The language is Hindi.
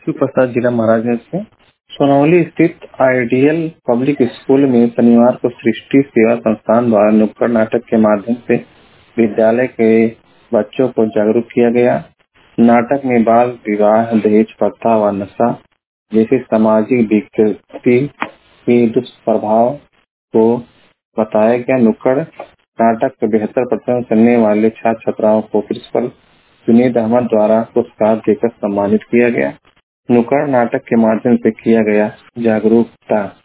शिव प्रसाद, जिला महाराजगंज से। सोनौली स्थित आइडियल पब्लिक स्कूल में शनिवार को सृष्टि सेवा संस्थान द्वारा नुक्कड़ नाटक के माध्यम से विद्यालय के बच्चों को जागरूक किया गया। नाटक में बाल विवाह, दहेज प्रथा व नशा जैसे सामाजिक विकृति के दुष्प्रभाव को बताया गया। नुक्कड़ नाटक का बेहतर प्रदर्शन करने वाले छात्र छात्राओं को प्रिंसिपल जुनैद अहमद द्वारा पुरस्कार देकर सम्मानित किया गया। नुक्कड़ नाटक के माध्यम से किया गया जागरूकता